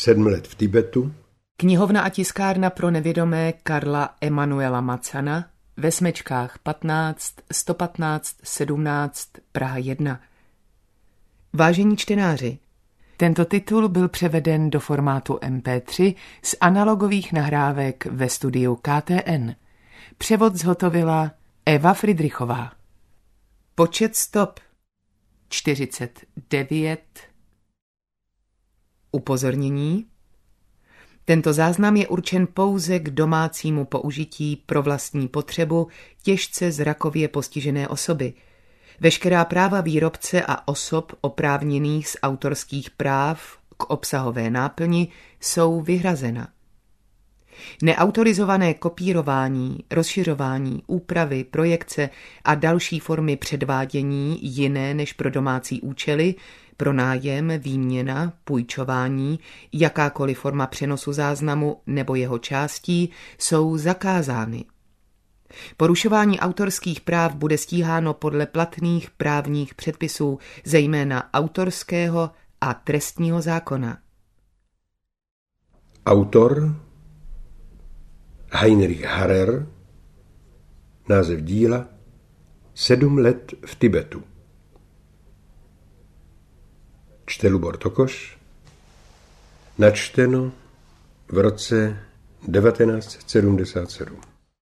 7 let v Tibetu. Knihovna a tiskárna pro nevědomé Karla Emanuela Macana ve Smečkách 15 115 17 Praha 1. Vážení čtenáři, tento titul byl převeden do formátu MP3 z analogových nahrávek ve studiu KTN. Převod zhotovila Eva Fridrichová. Počet stop 49. Upozornění. Tento záznam je určen pouze k domácímu použití pro vlastní potřebu těžce zrakově postižené osoby. Veškerá práva výrobce a osob oprávněných z autorských práv k obsahové náplni jsou vyhrazena. Neautorizované kopírování, rozšiřování, úpravy, projekce a další formy předvádění jiné než pro domácí účely, pronájem, výměna, půjčování, jakákoliv forma přenosu záznamu nebo jeho částí jsou zakázány. Porušování autorských práv bude stíháno podle platných právních předpisů, zejména autorského a trestního zákona. Autor Heinrich Harrer. Název díla 7 let v Tibetu. Čte Lubor Tokoš. Načteno v roce 1977.